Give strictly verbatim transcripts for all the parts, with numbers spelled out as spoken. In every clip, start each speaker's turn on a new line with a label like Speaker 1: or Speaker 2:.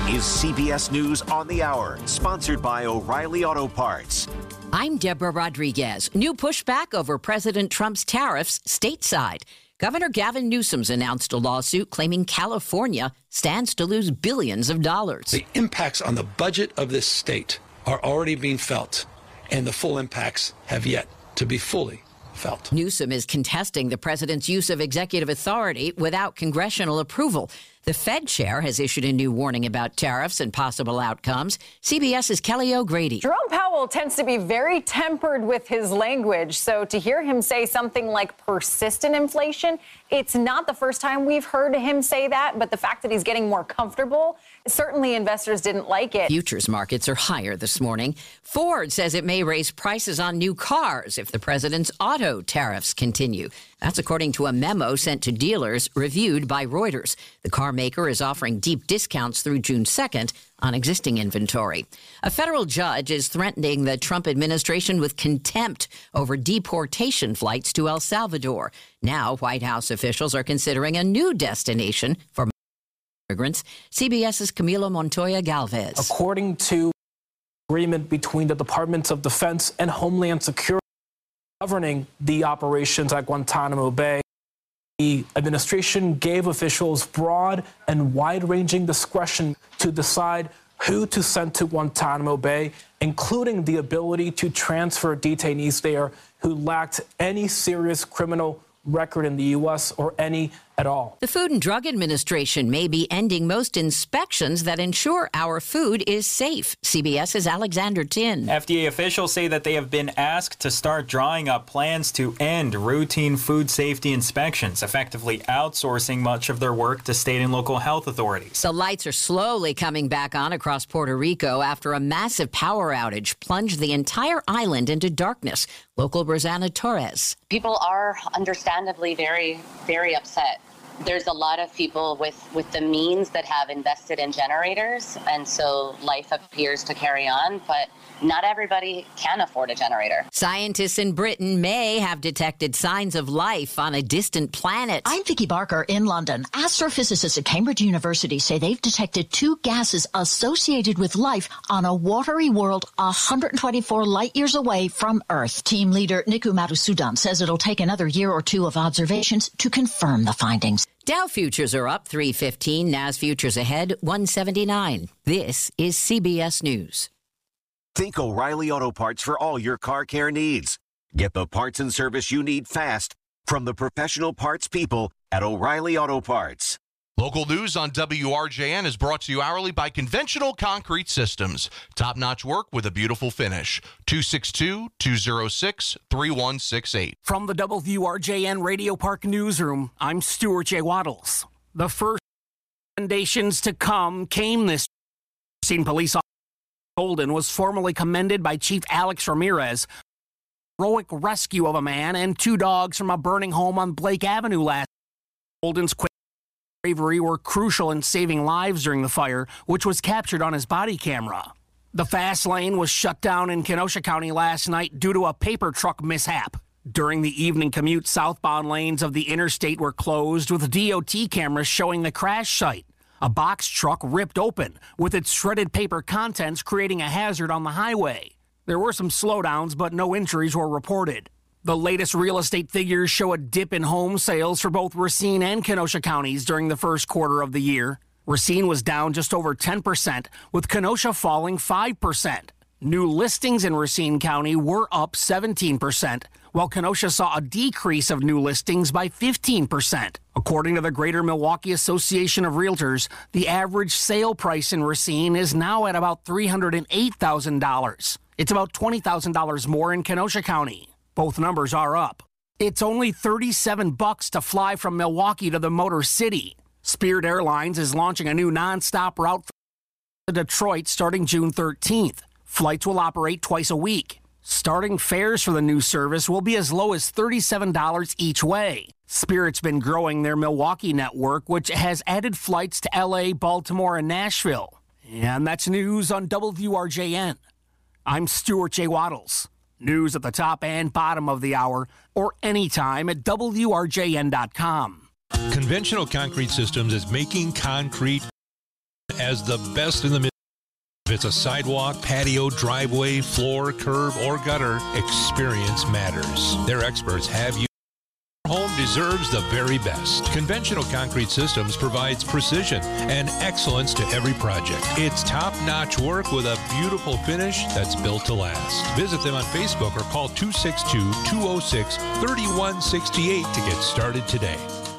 Speaker 1: is C B S News on the Hour, sponsored by O'Reilly Auto Parts.
Speaker 2: I'm Deborah Rodriguez. New pushback over President Trump's tariffs stateside. Governor Gavin Newsom's announced a lawsuit claiming California stands to lose billions of dollars.
Speaker 3: The impacts on the budget of this state are already being felt, and the full impacts have yet to be fully felt.
Speaker 2: Newsom is contesting the president's use of executive authority without congressional approval. The Fed chair has issued a new warning about tariffs and possible outcomes. CBS's Kelly O'Grady.
Speaker 4: Jerome Powell tends to be very tempered with his language, so to hear him say something like persistent inflation, it's not the first time we've heard him say that, but the fact that he's getting more comfortable, certainly investors didn't like it.
Speaker 2: Futures markets are higher this morning. Ford says it may raise prices on new cars if the president's auto tariffs continue. That's according to a memo sent to dealers reviewed by Reuters. The car maker is offering deep discounts through June second on existing inventory. A federal judge is threatening the Trump administration with contempt over deportation flights to El Salvador. Now, White House officials are considering a new destination for immigrants. CBS's Camilo Montoya Galvez.
Speaker 5: According to agreement between the Departments of Defense and Homeland Security governing the operations at Guantanamo Bay, the administration gave officials broad and wide-ranging discretion to decide who to send to Guantanamo Bay, including the ability to transfer detainees there who lacked any serious criminal record in the U S or any at all.
Speaker 2: The Food and Drug Administration may be ending most inspections that ensure our food is safe. CBS's Alexander Tin.
Speaker 6: F D A officials say that they have been asked to start drawing up plans to end routine food safety inspections, effectively outsourcing much of their work to state and local health authorities.
Speaker 2: The lights are slowly coming back on across Puerto Rico after a massive power outage plunged the entire island into darkness. Local Rosanna Torres.
Speaker 7: People are understandably very, very upset. There's a lot of people with, with the means that have invested in generators, and so life appears to carry on, but not everybody can afford a generator.
Speaker 2: Scientists in Britain may have detected signs of life on a distant planet.
Speaker 8: I'm Vicky Barker in London. Astrophysicists at Cambridge University say they've detected two gases associated with life on a watery world one hundred twenty-four light years away from Earth. Team leader Niku Madhusudan says it'll take another year or two of observations to confirm the findings.
Speaker 2: Dow futures are up three fifteen. Nas futures ahead one seventy-nine. This is C B S News.
Speaker 1: Think O'Reilly Auto Parts for all your car care needs. Get the parts and service you need fast from the professional parts people at O'Reilly Auto Parts.
Speaker 9: Local news on W R J N is brought to you hourly by Conventional Concrete Systems. Top-notch work with a beautiful finish. two six two, two oh six, three one six eight.
Speaker 10: From the W R J N Radio Park Newsroom, I'm Stuart J. Waddles. The first recommendations to come came this scene. Police officer Golden was formally commended by Chief Alex Ramirez. Heroic rescue of a man and two dogs from a burning home on Blake Avenue last. Golden's quick bravery were crucial in saving lives during the fire, which was captured on his body camera. The fast lane was shut down in Kenosha County last night due to a paper truck mishap. During the evening commute, southbound lanes of the interstate were closed with D O T cameras showing the crash site. A box truck ripped open, with its shredded paper contents creating a hazard on the highway. There were some slowdowns, but no injuries were reported. The latest real estate figures show a dip in home sales for both Racine and Kenosha counties during the first quarter of the year. Racine was down just over ten percent, with Kenosha falling five percent. New listings in Racine County were up seventeen percent, while Kenosha saw a decrease of new listings by fifteen percent. According to the Greater Milwaukee Association of Realtors, the average sale price in Racine is now at about three hundred eight thousand dollars. It's about twenty thousand dollars more in Kenosha County. Both numbers are up. It's only thirty-seven bucks to fly from Milwaukee to the Motor City. Spirit Airlines is launching a new nonstop route to Detroit starting June thirteenth. Flights will operate twice a week. Starting fares for the new service will be as low as thirty-seven dollars each way. Spirit's been growing their Milwaukee network, which has added flights to L A, Baltimore, and Nashville. And that's news on W R J N. I'm Stuart J. Waddles. News at the top and bottom of the hour, or anytime at W R J N dot com.
Speaker 11: Conventional Concrete Systems is making concrete as the best in the Midwest. If it's a sidewalk, patio, driveway, floor, curb, or gutter, experience matters. Their experts have you. Your home deserves the very best. Conventional Concrete Systems provides precision and excellence to every project. It's top-notch work with a beautiful finish that's built to last. Visit them on Facebook or call two six two, two oh six, three one six eight to get started today.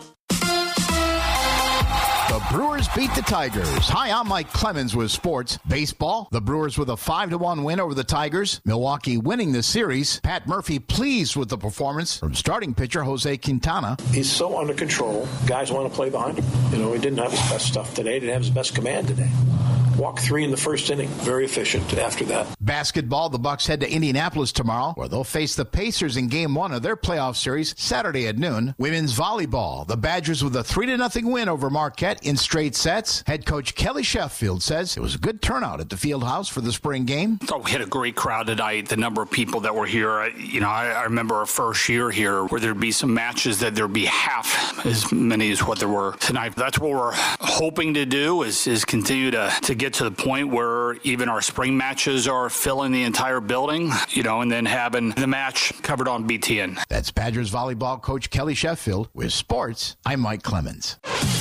Speaker 12: The Brewers beat the Tigers. Hi, I'm Mike Clemens with sports. Baseball, the Brewers with a five to one win over the Tigers. Milwaukee winning the series. Pat Murphy pleased with the performance from starting pitcher Jose Quintana.
Speaker 13: He's so under control. Guys want to play behind him. You know, he didn't have his best stuff today. He didn't have his best command today. Walked three in the first inning. Very efficient after that.
Speaker 12: Basketball, the Bucks head to Indianapolis tomorrow, where they'll face the Pacers in game one of their playoff series Saturday at noon. Women's volleyball, the Badgers with a three to nothing win over Marquette in straight sets. Head coach Kelly Sheffield says it was a good turnout at the field house for the spring game.
Speaker 14: I thought we had a great crowd tonight. The number of people that were here, I, you know, I, I remember our first year here where there'd be some matches that there'd be half as many as what there were tonight. That's what we're hoping to do is, is continue to, to get to the point where even our spring matches are filling the entire building, you know, and then having the match covered on B T N.
Speaker 12: That's Badgers volleyball coach Kelly Sheffield. With sports, I'm Mike Clemens.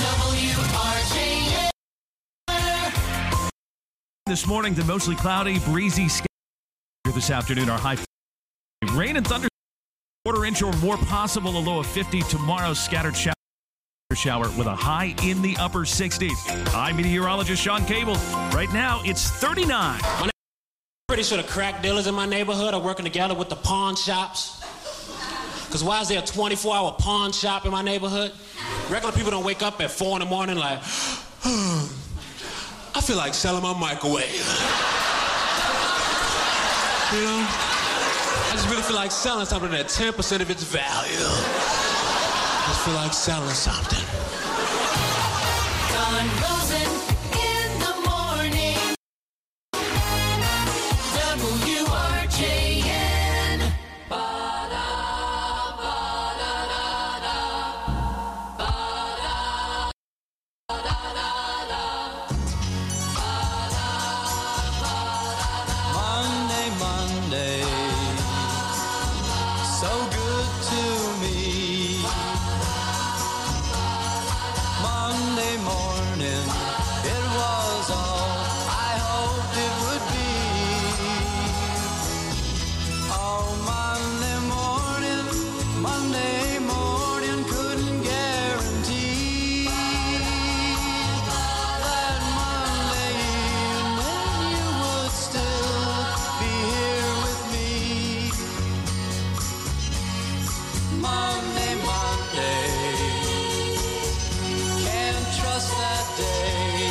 Speaker 15: This morning, the mostly cloudy, breezy sky. This afternoon, our high rain and thunder, quarter inch or more possible, a low of fifty. Tomorrow, scattered shower. shower with a high in the upper sixties. I'm meteorologist Sean Cable. Right now, it's thirty-nine.
Speaker 16: My pretty sure the crack dealers in my neighborhood are working together with the pawn shops. Because why is there a twenty-four hour pawn shop in my neighborhood? Regular people don't wake up at four in the morning like, oh, I feel like selling my microwave. You know? I just really feel like selling something at ten percent of its value. I just feel like selling something.
Speaker 17: Don Rosen in the morning. W R J N.
Speaker 18: Monday, Monday, so good to me. Monday morning, it was all I hoped it would be. Oh, Monday morning, Monday morning, couldn't guarantee that Monday evening you would still be here with me. Monday, Monday, can't trust that day.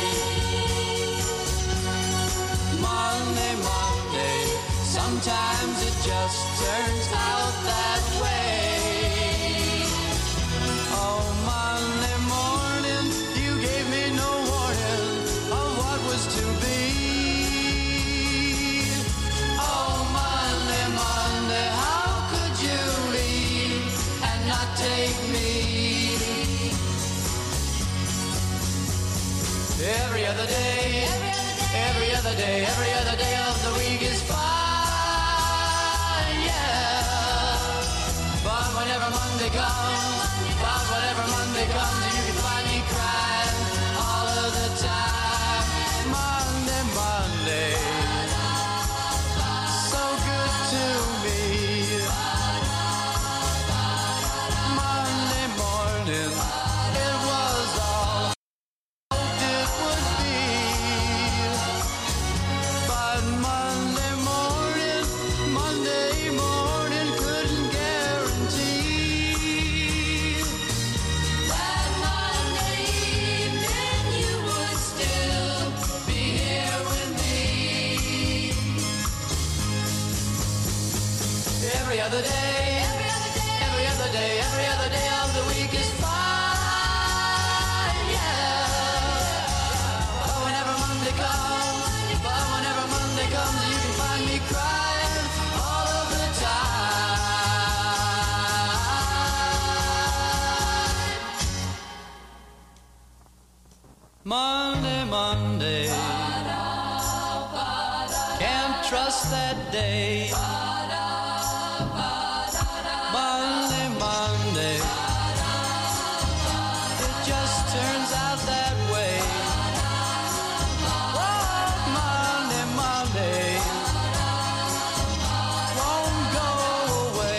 Speaker 18: Monday, Monday, sometimes it just turns out that way. Oh, Monday morning, you gave me no warning of what was to be. Oh, Monday, Monday, how could you leave and not take me? Every other day, every other day, every other day of the week is fine, yeah. But whenever Monday comes, but whenever Monday comes, you can find me crying all of the time. Monday, Monday, so good to me. Monday morning, it was all it would be. But Monday morning, Monday morning couldn't guarantee that Monday evening you would still be here with me. Every other day, every other day, every other day, every other day of the week is fine, yeah. But whenever Monday comes, but whenever Monday comes, you can find me crying all of the time. Monday, Monday. Can't trust that day. Monday, Monday. It just turns out that way. Oh, Monday, Monday. Won't go away.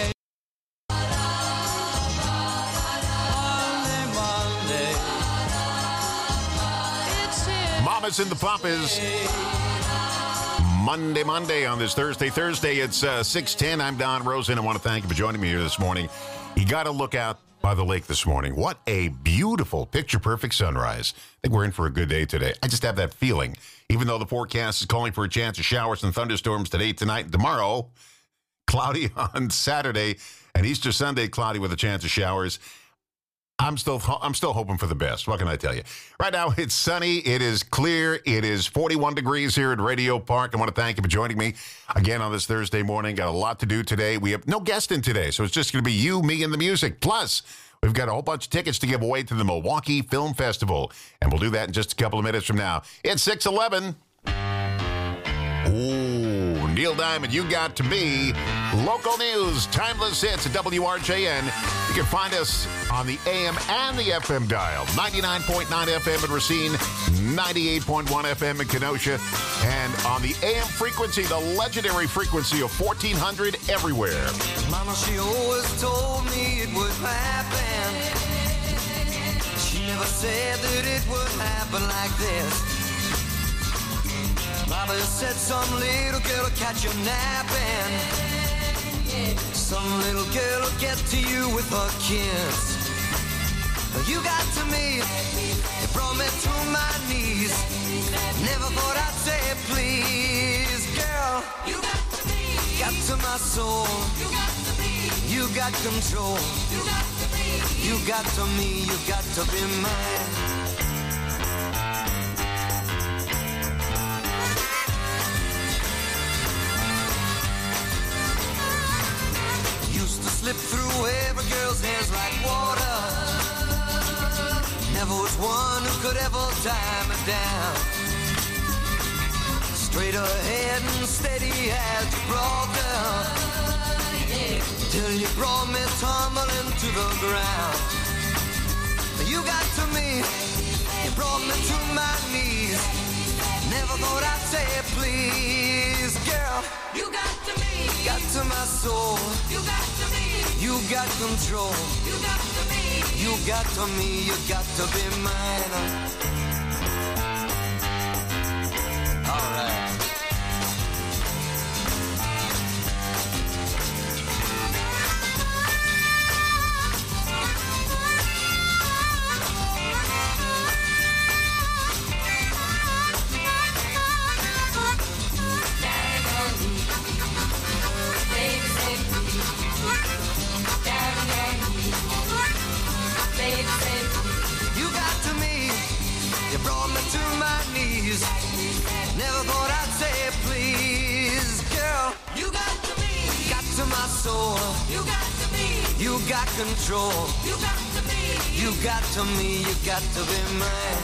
Speaker 18: Monday, Monday. It's here.
Speaker 19: Mamas and the Papas. Monday, Monday on this Thursday. Thursday, it's uh, six ten. I'm Don Rosen. I want to thank you for joining me here this morning. You got to look out by the lake this morning. What a beautiful, picture-perfect sunrise. I think we're in for a good day today. I just have that feeling. Even though the forecast is calling for a chance of showers and thunderstorms today, tonight, and tomorrow, cloudy on Saturday, and Easter Sunday, cloudy with a chance of showers. I'm still I'm still hoping for the best. What can I tell you? Right now, it's sunny. It is clear. It is forty-one degrees here at Radio Park. I want to thank you for joining me again on this Thursday morning. Got a lot to do today. We have no guest in today, so it's just going to be you, me, and the music. Plus, we've got a whole bunch of tickets to give away to the Milwaukee Film Festival, and we'll do that in just a couple of minutes from now. It's six eleven. Ooh, Neil Diamond, You Got to Me. Local news, timeless hits at W R J N. You can find us on the A M and the F M dial. ninety-nine point nine F M in Racine, ninety-eight point one F M in Kenosha, and on the A M frequency, the legendary frequency of fourteen hundred everywhere.
Speaker 18: Mama, she always told me it would happen. She never said that it would happen like this. Mama said some little girl will catch you napping. Some little girl will get to you with her kiss. You got to me, it brought me to my knees. Never thought I'd say please, girl. You got to me, got to my soul. You got to me, you got control. You got to me, you got to me, you got to be mine. Slip through every girl's hands like water. Never was one who could ever tie me down. Straight ahead and steady as Gibraltar, till you brought me tumbling to the ground. You got to me, you brought me to my knees. Never thought I'd say please, girl. You got to me, got to my soul. You got to me, you got control. You got to me, you got to me, you got to be mine. All right. You got to me, you brought me to my knees. Never thought I'd say please, girl. You got to me, got to my soul. You got to me, you got control. You got to me, you got to me, you got to be mine.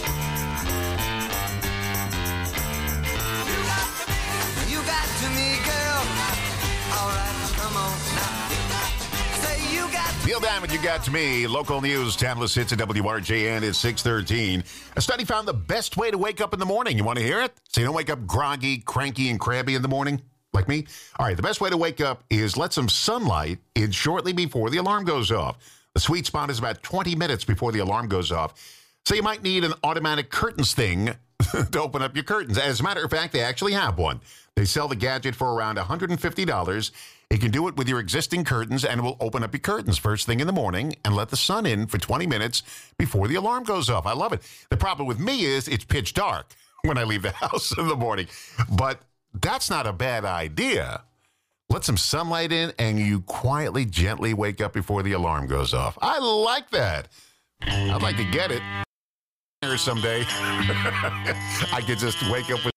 Speaker 18: You got to me, you got to me, girl. All right, come on now. Say you got to
Speaker 19: Neil Diamond, You Got to Me. Local news, timeless hits at W R J N. It's six thirteen. A study found the best way to wake up in the morning. You want to hear it? So you don't wake up groggy, cranky, and crabby in the morning like me? All right, the best way to wake up is let some sunlight in shortly before the alarm goes off. The sweet spot is about twenty minutes before the alarm goes off. So you might need an automatic curtains thing to open up your curtains. As a matter of fact, they actually have one. They sell the gadget for around one hundred fifty dollars. You can do it with your existing curtains, and it will open up your curtains first thing in the morning and let the sun in for twenty minutes before the alarm goes off. I love it. The problem with me is it's pitch dark when I leave the house in the morning. But that's not a bad idea. Let some sunlight in, and you quietly, gently wake up before the alarm goes off. I like that. I'd like to get it here someday. I could just wake up with...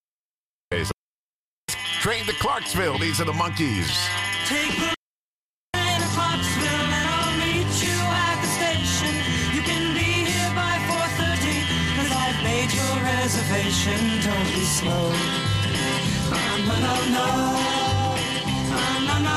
Speaker 19: Train to Clarksville. These are the Monkees.
Speaker 17: Take the train to Clarksville and I'll meet you at the station. You can be here by four thirty, cause I've made reservation, don't be slow. Oh, no, no, no. Oh, no, no,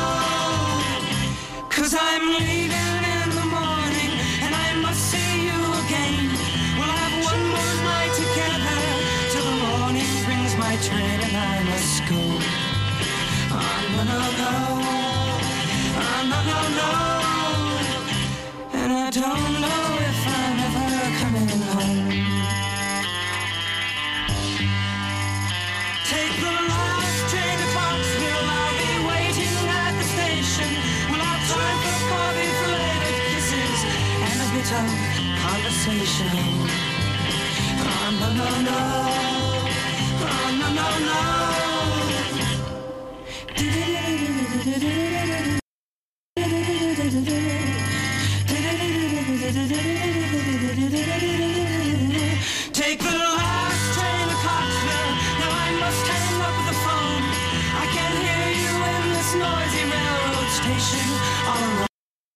Speaker 17: no. Cause I'm leaving in the morning and I must see you again. We'll have one more night together till the morning brings my train and I must go. Oh, no, no, no. Oh, no, no, no. And I don't know if I'm ever coming home. Take the last train to Foxville, I'll be waiting at the station. We'll have time for coffee, flavoured kisses, and a bit of conversation. Oh, no, no, no. Oh, no, no, Take the last train to Clarksville. Now I must hang up the phone. I can hear you in this noisy railroad station all alone.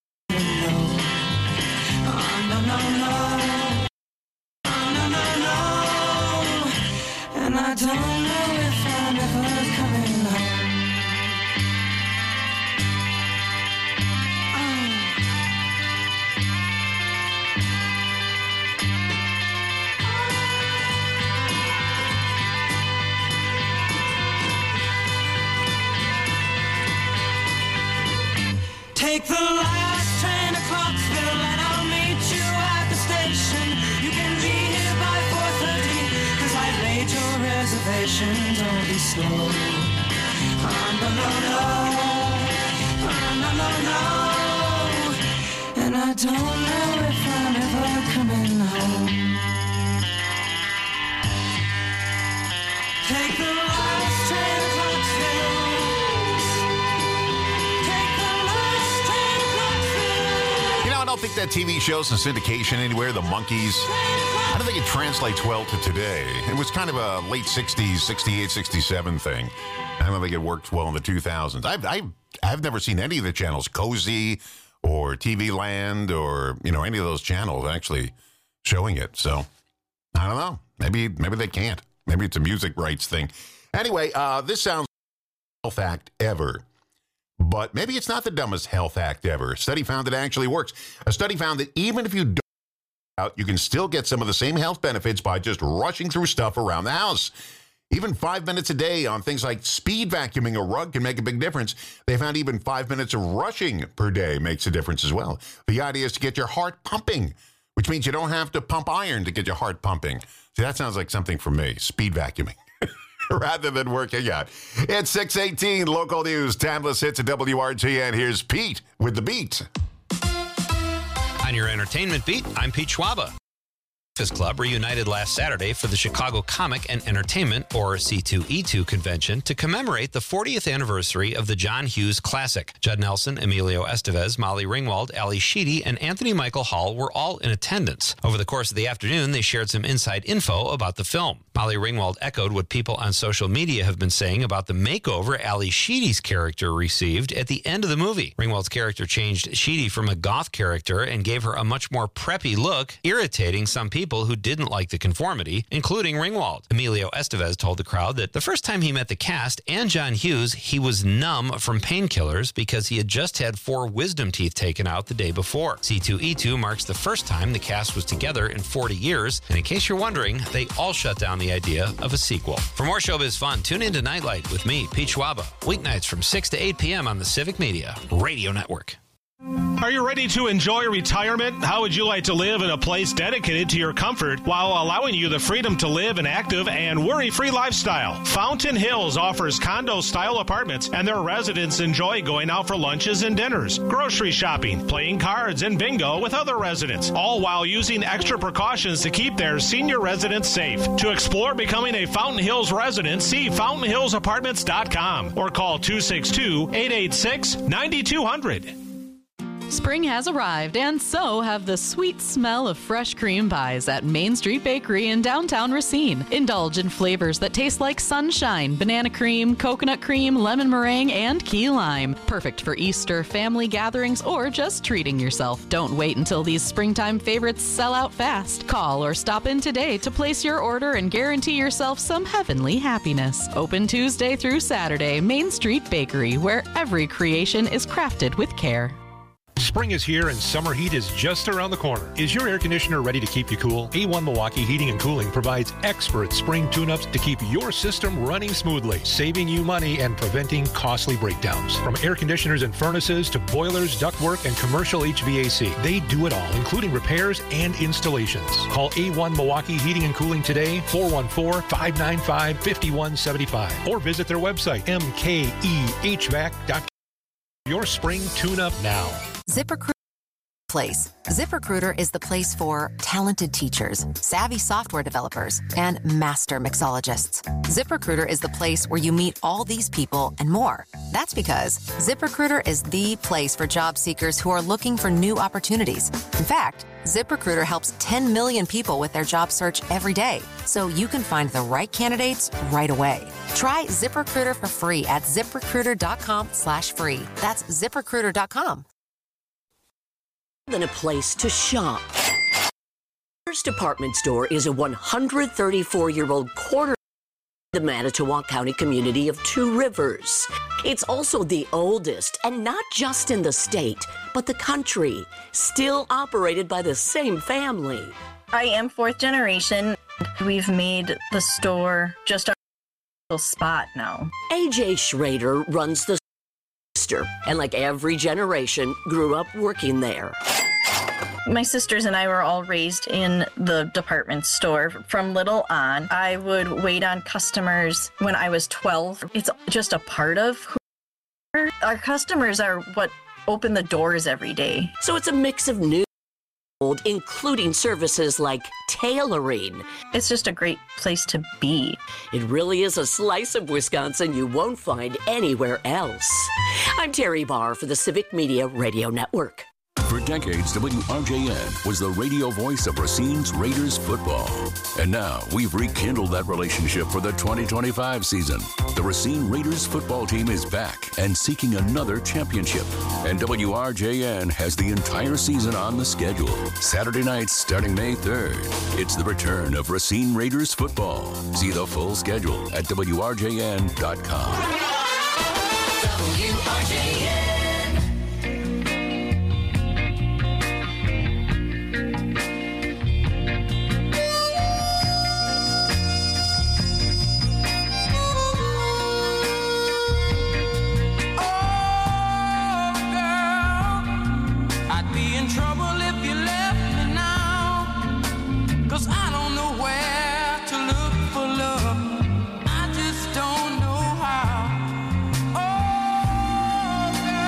Speaker 17: Oh, no, no, no. Oh, no, no, no. And I don't know if I'm ever coming home. Take the last train to Clarksville and I'll meet you at the station. You can be here by four thirty, cause I've made your reservation. Don't be slow. Oh, no, no, no. Oh, no, no, no. And I don't know if I'm ever coming home. Take the last train to Clarksville.
Speaker 19: I don't think that T V show's in syndication anywhere. The Monkees. I don't think it translates well to today. It was kind of a late sixties, sixty-eight, sixty-seven thing. I don't think it worked well in the two thousands. I've, I've, I've never seen any of the channels, Cozy or T V Land or, you know, any of those channels actually showing it. So, I don't know. Maybe, maybe they can't. Maybe it's a music rights thing. Anyway, uh, this sounds like the health act ever. But maybe it's not the dumbest health act ever. A study found it actually works. A study found that even if you don't out, you can still get some of the same health benefits by just rushing through stuff around the house. Even five minutes a day on things like speed vacuuming a rug can make a big difference. They found even five minutes of rushing per day makes a difference as well. The idea is to get your heart pumping, which means you don't have to pump iron to get your heart pumping. See, that sounds like something for me, speed vacuuming. Rather than working out. It's six eighteen, local news. Timeless hits at W R G N. Here's Pete with the beat.
Speaker 20: On your entertainment beat, I'm Pete Schwaba. Breakfast Club reunited last Saturday for the Chicago Comic and Entertainment, or C two E two convention, to commemorate the fortieth anniversary of the John Hughes classic. Judd Nelson, Emilio Estevez, Molly Ringwald, Ali Sheedy, and Anthony Michael Hall were all in attendance. Over the course of the afternoon, they shared some inside info about the film. Molly Ringwald echoed what people on social media have been saying about the makeover Ali Sheedy's character received at the end of the movie. Ringwald's character changed Sheedy from a goth character and gave her a much more preppy look, irritating some people who didn't like the conformity, including Ringwald. Emilio Estevez told the crowd that the first time he met the cast and John Hughes, he was numb from painkillers because he had just had four wisdom teeth taken out the day before. C two E two marks the first time the cast was together in forty years, and in case you're wondering, they all shut down the idea of a sequel. For more showbiz fun, tune in to Nightlight with me, Pete Schwaba, weeknights from six to eight p.m. on the Civic Media Radio Network.
Speaker 21: Are you ready to enjoy retirement? How would you like to live in a place dedicated to your comfort while allowing you the freedom to live an active and worry-free lifestyle? Fountain Hills offers condo-style apartments, and their residents enjoy going out for lunches and dinners, grocery shopping, playing cards, and bingo with other residents, all while using extra precautions to keep their senior residents safe. To explore becoming a Fountain Hills resident, see fountain hills apartments dot com or call two six two, eight eight six, nine two zero zero.
Speaker 3: Spring has arrived, and so have the sweet smell of fresh cream pies at Main Street Bakery in downtown Racine. Indulge in flavors that taste like sunshine, banana cream, coconut cream, lemon meringue, and key lime. Perfect for Easter, family gatherings, or just treating yourself. Don't wait until these springtime favorites sell out fast. Call or stop in today to place your order and guarantee yourself some heavenly happiness. Open Tuesday through Saturday, Main Street Bakery, where every creation is crafted with care.
Speaker 11: Spring is here and summer heat is just around the corner. Is your air conditioner ready to keep you cool? A one Milwaukee Heating and Cooling provides expert spring tune-ups to keep your system running smoothly, saving you money and preventing costly breakdowns. From air conditioners and furnaces to boilers, ductwork, and commercial H V A C, they do it all, including repairs and installations. Call A one Milwaukee Heating and Cooling today, four one four, five nine five, five one seven five, or visit their website, m k e h v a c dot com. Your spring tune-up now.
Speaker 22: ZipRecruiter place. ZipRecruiter is the place for talented teachers, savvy software developers, and master mixologists. ZipRecruiter is the place where you meet all these people and more. That's because ZipRecruiter is the place for job seekers who are looking for new opportunities. In fact, ZipRecruiter helps ten million people with their job search every day, so you can find the right candidates right away. Try ZipRecruiter for free at ZipRecruiter.com slash free. That's ZipRecruiter dot com.
Speaker 23: Than a place to shop. First department store is a one hundred thirty-four-year-old quarter of the Manitowoc County community of Two Rivers. It's also the oldest, and not just in the state, but the country, still operated by the same family.
Speaker 24: I am fourth generation. We've made the store just our little spot now.
Speaker 23: A J Schrader runs the store, and like every generation, grew up working there.
Speaker 24: My sisters and I were all raised in the department store from little on. I would wait on customers when I was twelve. It's just a part of who we are. Our customers are what open the doors every day.
Speaker 23: So it's a mix of new, old, including services like tailoring.
Speaker 24: It's just a great place to be.
Speaker 23: It really is a slice of Wisconsin you won't find anywhere else. I'm Terry Barr for the Civic Media Radio Network.
Speaker 25: For decades, W R J N was the radio voice of Racine's Raiders football. And now we've rekindled that relationship for the twenty twenty-five season. The Racine Raiders football team is back and seeking another championship. And W R J N has the entire season on the schedule. Saturday nights starting May third. It's the return of Racine Raiders football. See the full schedule at W R J N dot com.
Speaker 17: W R J N. I don't know where to look for love. I just don't know how. Oh, girl.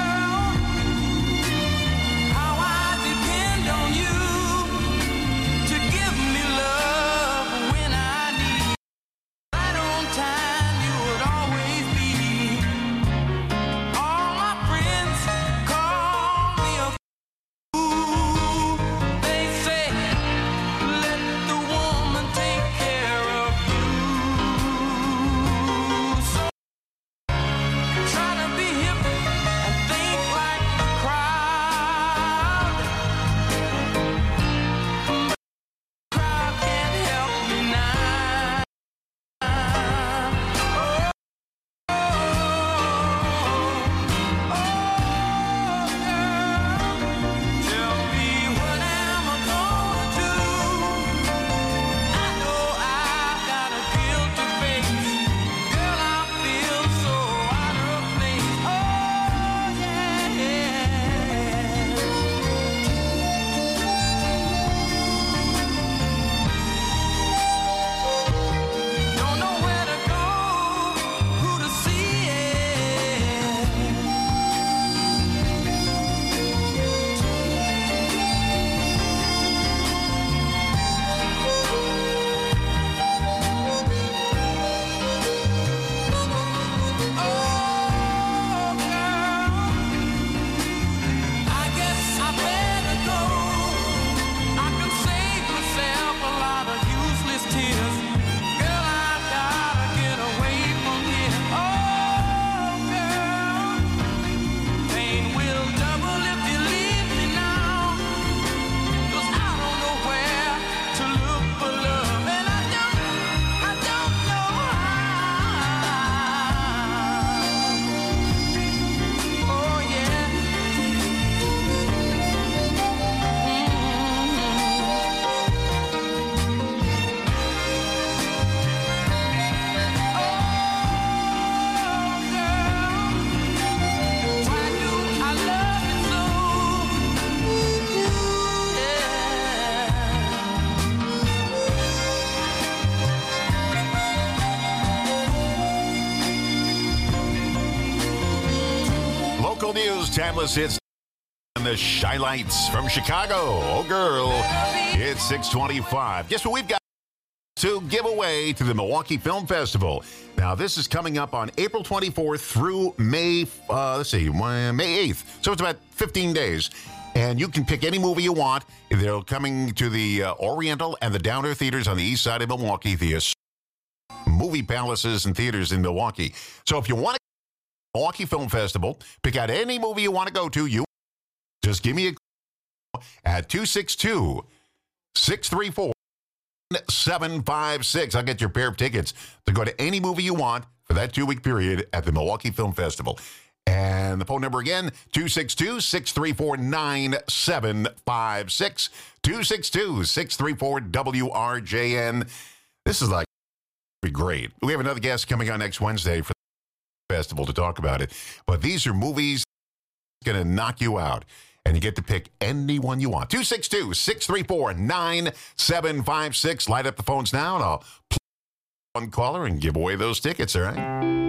Speaker 19: Local news, timeless hits, and the Shy Lights from Chicago. Oh, girl, it's six twenty-five. Guess what we've got to give away to the Milwaukee Film Festival? Now, this is coming up on April twenty-fourth through May, uh, let's see, May eighth. So it's about fifteen days. And you can pick any movie you want. They're coming to the uh, Oriental and the Downer theaters on the east side of Milwaukee, the movie palaces and theaters in Milwaukee. So if you want to go to the Milwaukee Film Festival, pick out any movie you want to go to, you just give me a call at two six two, six three four, seven five six. I'll get your pair of tickets to go to any movie you want for that two-week period at the Milwaukee Film Festival. And the phone number again, two six two, six three four, nine seven five six, two six two, six three four, W R J N. This is like great. We have another guest coming on next Wednesday for the festival to talk about it. But these are movies going to knock you out. And you get to pick any one you want. two six two, six three four, nine seven five six. Light up the phones now, and I'll play one caller and give away those tickets, all right?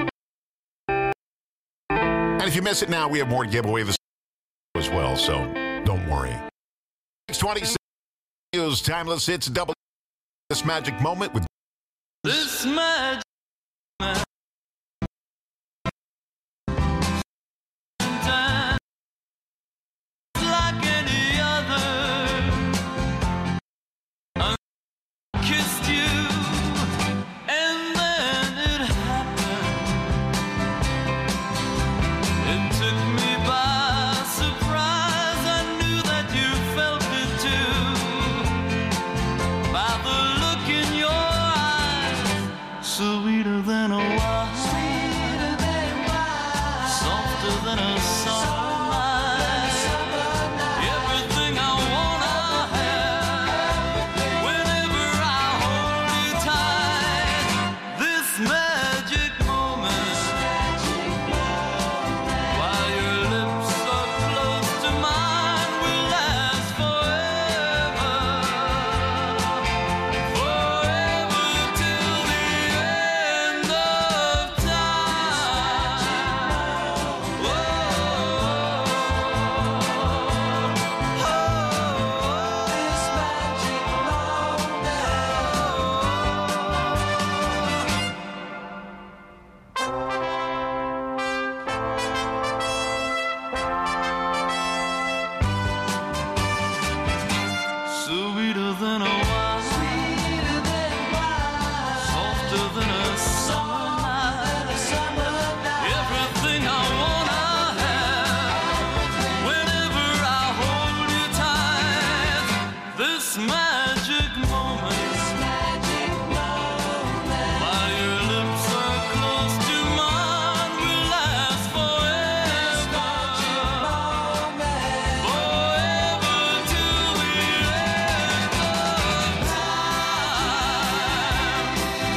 Speaker 19: And if you miss it now, we have more to give away this as well, so don't worry. six twenty-six News, timeless hits, double this magic moment with
Speaker 17: this magic moment. Like any other, I kissed you, and then it happened. It took me by surprise. I knew that you felt it too, by the look in your eyes, sweeter than a wine, sweeter than wine, softer than a summer night. Everything I wanna have, whenever I hold you tight. This magic moment, while your lips are close to mine, will last forever, forever till the end of time. This magic sweeter than a wine, sweeter than wine, softer than a summer night. Everything I wanna have, whenever I hold you tight. This magic moment, while your lips are close to mine, will last forever, forever till the end of time.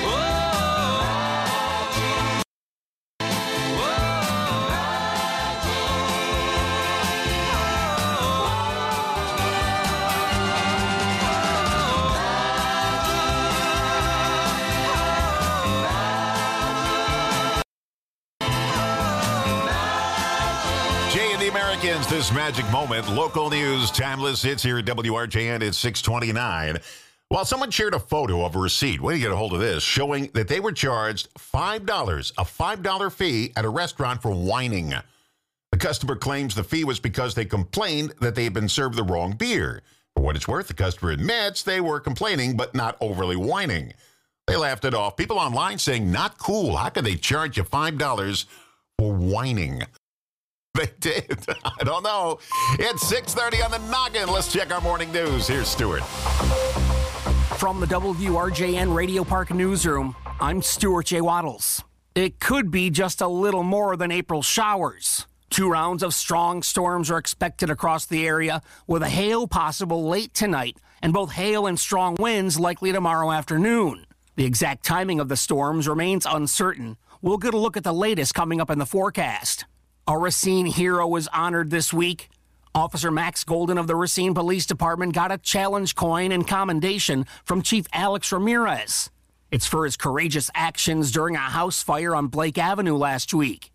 Speaker 19: Jay and the Americans, this magic moment. Local news, timeless hits here at W R J N at six twenty-nine. Well, someone shared a photo of a receipt. Way to get a hold of this, showing that they were charged five dollars, a five dollar fee at a restaurant for whining. The customer claims the fee was because they complained that they had been served the wrong beer. For what it's worth, the customer admits they were complaining, but not overly whining. They laughed it off. People online saying, not cool. How could they charge you five dollars for whining? They did. I don't know. It's six thirty on the noggin. Let's check our morning news. Here's Stuart.
Speaker 10: From the W R J N Radio Park Newsroom, I'm Stuart J. Waddles. It could be just a little more than April showers. Two rounds of strong storms are expected across the area, with a hail possible late tonight, and both hail and strong winds likely tomorrow afternoon. The exact timing of the storms remains uncertain. We'll get a look at the latest coming up in the forecast. A Racine hero was honored this week. Officer Max Golden of the Racine Police Department got a challenge coin and commendation from Chief Alex Ramirez. It's for his courageous actions during a house fire on Blake Avenue last week.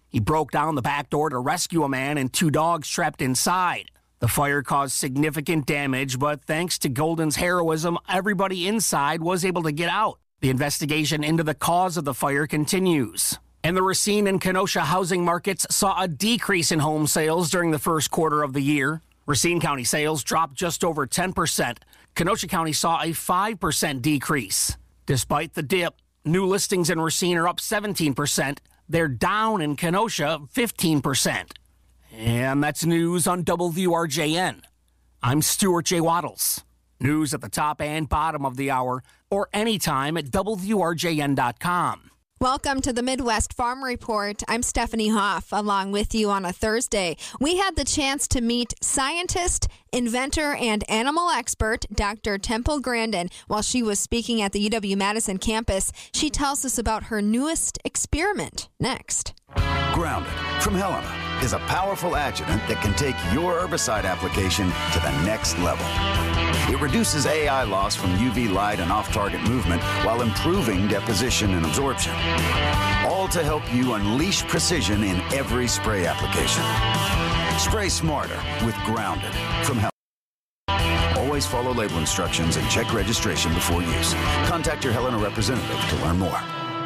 Speaker 10: He broke down the back door to rescue a man and two dogs trapped inside. The fire caused significant damage, but thanks to Golden's heroism, everybody inside was able to get out. The investigation into the cause of the fire continues. And the Racine and Kenosha housing markets saw a decrease in home sales during the first quarter of the year. Racine County sales dropped just over ten percent. Kenosha County saw a five percent decrease. Despite the dip, new listings in Racine are up seventeen percent. They're down in Kenosha fifteen percent. And that's news on W R J N. I'm Stuart J. Waddles. News at the top and bottom of the hour, or anytime at W R J N dot com.
Speaker 4: Welcome to the Midwest Farm Report. I'm Stephanie Hoff, along with you on a Thursday. We had the chance to meet scientist, inventor, and animal expert Doctor Temple Grandin while she was speaking at the U W-Madison campus. She tells us about her newest experiment next.
Speaker 5: Grounded from Helena is a powerful adjuvant that can take your herbicide application to the next level. It reduces A I loss from U V light and off-target movement while improving deposition and absorption. All to help you unleash precision in every spray application. Spray smarter with Grounded from Helena. Always follow label instructions and check registration before use. Contact your Helena representative to learn more.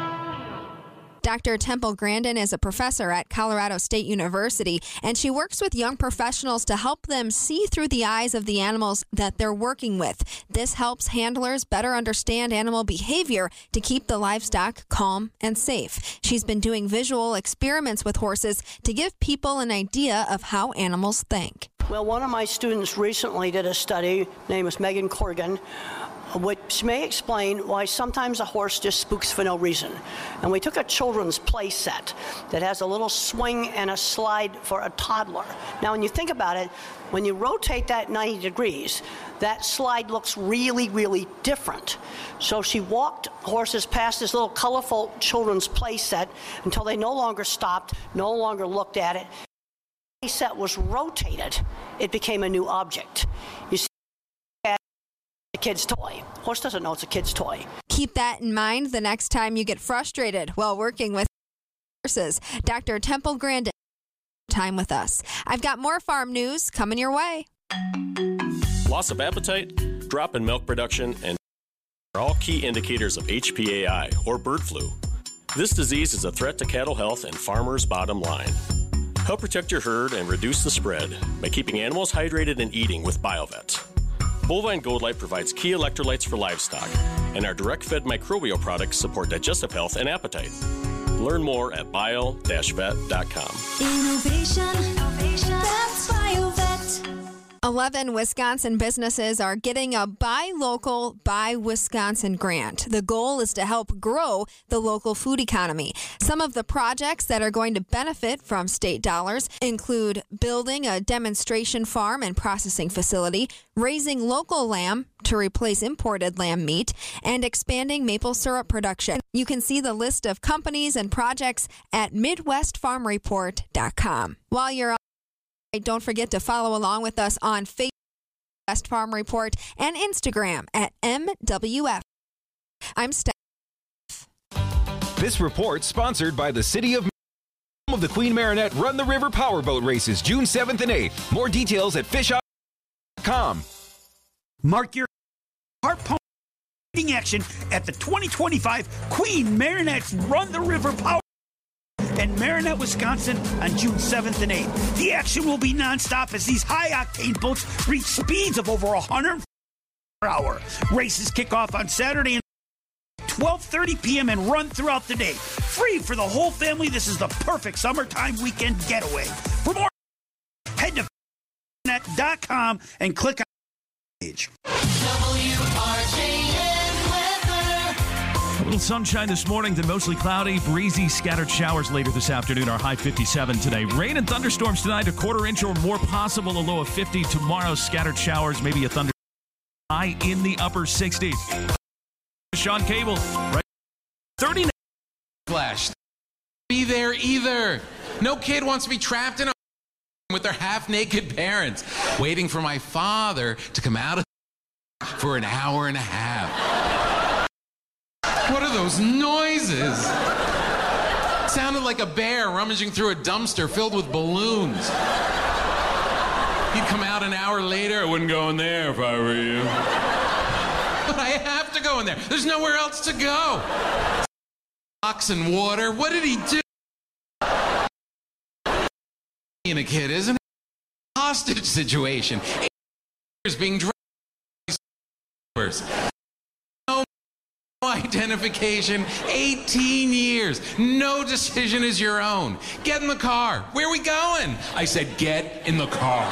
Speaker 4: Doctor Temple Grandin is a professor at Colorado State University, and she works with young professionals to help them see through the eyes of the animals that they're working with. This helps handlers better understand animal behavior to keep the livestock calm and safe. She's been doing visual experiments with horses to give people an idea of how animals think.
Speaker 6: Well, one of my students recently did a study, name is Megan Corrigan, which may explain why sometimes a horse just spooks for no reason. And we took a children's play set that has a little swing and a slide for a toddler. Now, when you think about it, when you rotate that ninety degrees, that slide looks really, really different. So she walked horses past this little colorful children's play set until they no longer stopped, no longer looked at it. The play set was rotated. It became a new object. You see, a kid's toy. Horse doesn't know it's a kid's toy.
Speaker 4: Keep that in mind the next time you get frustrated while working with horses. Doctor Temple Grandin, time with us. I've got more farm news coming your way.
Speaker 7: Loss of appetite, drop in milk production, and are all key indicators of H P A I, or bird flu. This disease is a threat to cattle health and farmers' bottom line. Help protect your herd and reduce the spread by keeping animals hydrated and eating with BioVet. Bovine Gold Light provides key electrolytes for livestock, and our direct-fed microbial products support digestive health and appetite. Learn more at bio dash vet dot com.
Speaker 17: Innovation, innovation, that's BioVet.
Speaker 4: eleven Wisconsin businesses are getting a Buy Local, Buy Wisconsin grant. The goal is to help grow the local food economy. Some of the projects that are going to benefit from state dollars include building a demonstration farm and processing facility, raising local lamb to replace imported lamb meat, and expanding maple syrup production. You can see the list of companies and projects at midwest farm report dot com. While you're on, don't forget to follow along with us on Facebook, West Farm Report, and Instagram at M W F. I'm Steph.
Speaker 8: This report sponsored by the City of Home of the Queen Marinette Run the River Powerboat Races, June seventh and eighth. More details at fish dot com.
Speaker 26: Mark your heart pumping action at the twenty twenty-five Queen Marinette's Run the River Power in Marinette, Wisconsin on June seventh and eighth. The action will be nonstop as these high-octane boats reach speeds of over one hundred per hour. Races kick off on Saturday at twelve thirty p.m. and run throughout the day. Free for the whole family, this is the perfect summertime weekend getaway. For more, head to net dot com and click on the page.
Speaker 17: W R J N weather.
Speaker 15: A little sunshine this morning, then mostly cloudy, breezy, scattered showers later this afternoon. Our high fifty-seven today. Rain and thunderstorms tonight, a quarter inch or more possible, a low of fifty. Tomorrow, scattered showers, maybe a thunder high in the upper sixties. Sean Cable, right? thirty-nine.
Speaker 27: Flash. Be there either. No kid wants to be trapped in a with their half-naked parents, waiting for my father to come out of for an hour and a half. What are those noises? Sounded like like a bear rummaging through a dumpster filled with balloons. He'd come out an hour later. I wouldn't go in there if I were you. But I have to go in there. There's nowhere else to go. Box and water. What did he do? Being a kid, isn't it? Hostage situation. Eight years being dragged. No identification. eighteen years. No decision is your own. Get in the car. Where are we going? I said, get in the car.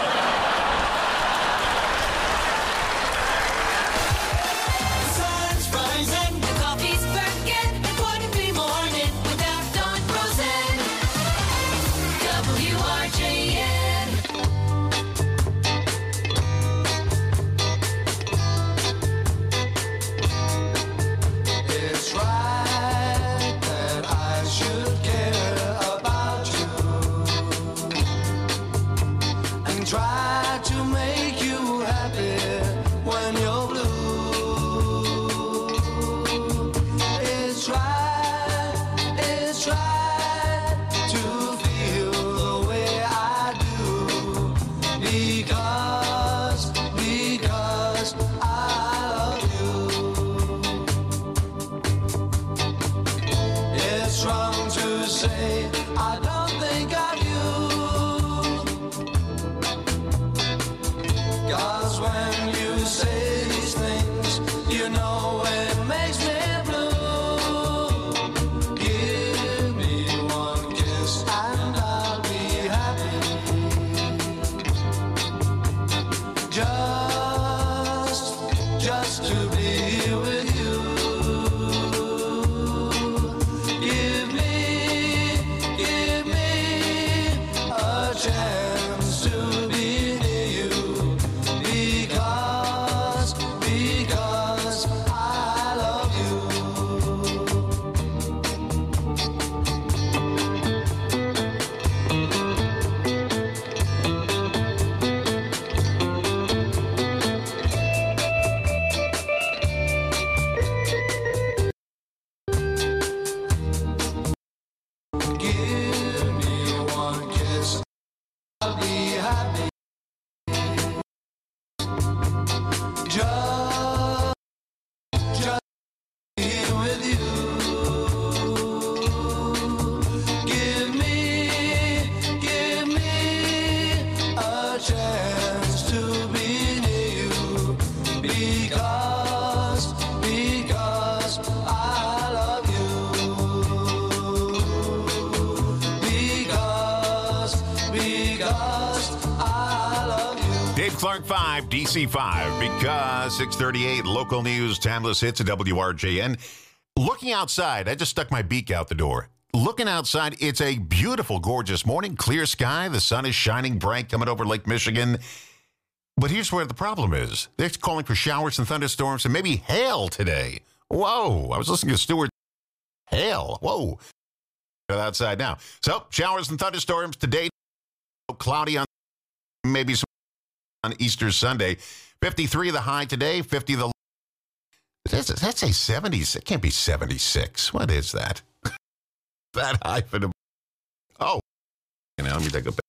Speaker 19: Clark five, D C five, because six thirty-eight, local news, timeless hits at W R J N. Looking outside, I just stuck my beak out the door. Looking outside, it's a beautiful, gorgeous morning, clear sky. The sun is shining bright coming over Lake Michigan. But here's where the problem is. They're calling for showers and thunderstorms and maybe hail today. Whoa, I was listening to Stewart. Hail, whoa. Outside now. So, showers and thunderstorms today. Cloudy on maybe some on Easter Sunday. fifty-three the high today, fifty the low. That's, that's a seventies. It can't be seventy-six. What is that? That high for the... Oh. You know, let me take a...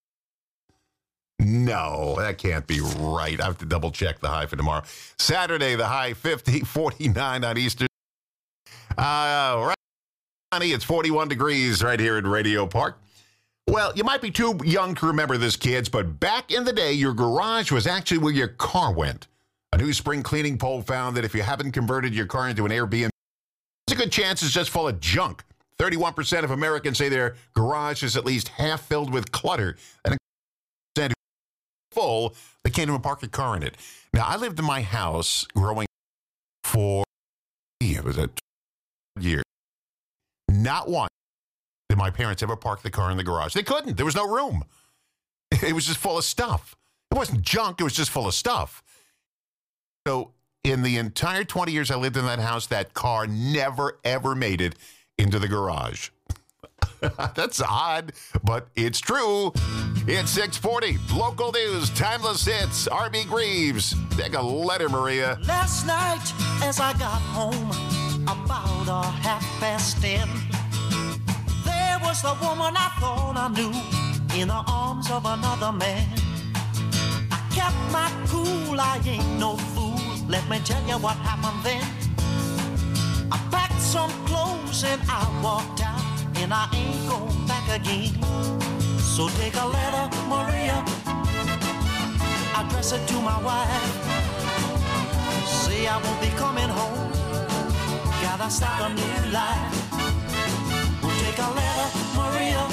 Speaker 19: No, that can't be right. I have to double check the high for tomorrow. Saturday, the high fifty, forty-nine on Easter. Uh, right, honey, it's forty-one degrees right here at Radio Park. Well, you might be too young to remember this, kids, but back in the day, your garage was actually where your car went. A new spring cleaning poll found that if you haven't converted your car into an Airbnb, there's a good chance it's just full of junk. thirty-one percent of Americans say their garage is at least half filled with clutter. And percent full, they can't even park a car in it. Now, I lived in my house growing up for, it was a year. Not one did my parents ever park the car in the garage. They couldn't. There was no room. It was just full of stuff. It wasn't junk. It was just full of stuff. So in the entire twenty years I lived in that house, that car never, ever made it into the garage. That's odd, but it's true. It's six forty. Local news, timeless hits, R B Greaves. Take a letter, Maria.
Speaker 1: Last night, as I got home, about a half past ten, there was lost the woman I thought I knew in the arms of another man. I kept my cool, I ain't no fool. Let me tell you what happened then. I packed some clothes and I walked out, and I ain't going back again. So take a letter, Maria, address it to my wife. Say I won't be coming home, gotta start a new life. We'll take a letter, Maria,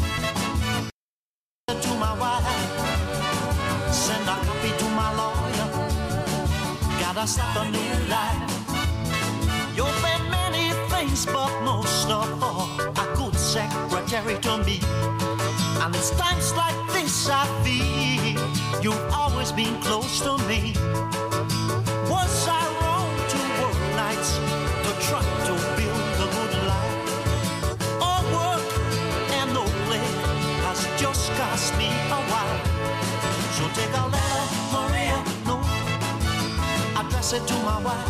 Speaker 1: to my wife. Send a copy to my lawyer, gotta start a new life. You've been many things, but most of all, a good secretary to me. And it's times like this I feel you've always been close to me. Was I wrong to work nights to try to build a good life? All work and no play has just cost me a while. So take a letter, Maria, no, address it to my wife.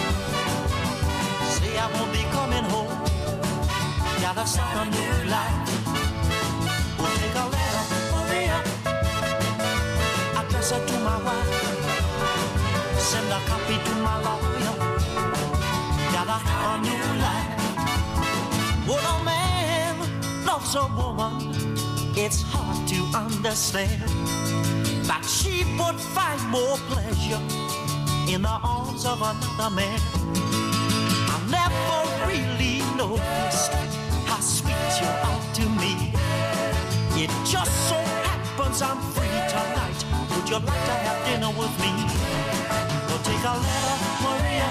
Speaker 1: Say I won't be coming home, gotta start a new life. We'll take a letter, Maria, address it to my wife. Send a copy to my lawyer, gotta have a new life. When a man loves a woman, it's hard to understand that she would find more pleasure in the arms of another man. I never really noticed how sweet you are to me. It just so happens I'm free tonight. Would you like to have dinner with me? Well, take a letter, Maria,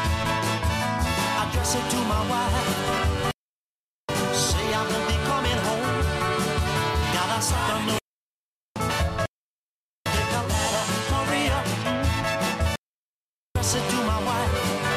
Speaker 1: address it to my wife. Say I won't be coming home, gotta start a new. Take a letter, Maria, address it to my wife.